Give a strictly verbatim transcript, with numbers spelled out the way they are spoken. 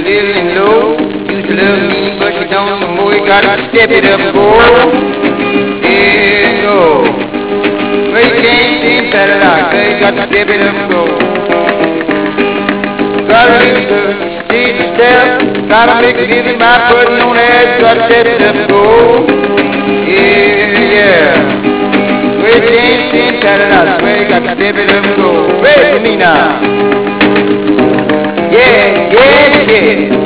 little and low. Used to love me, but she don't no more. You gotta step it up and go. Yeah, go. Well, you can't seem satisfied, cause you got to step it up and go. Gotta make the stage step. Gotta make it easy, my person on edge. Gotta step it up and go. Yeah, yeah. Well, you can't seem satisfied, well, you got to step it up and go. Wait for me now. Yeah, yeah, yeah.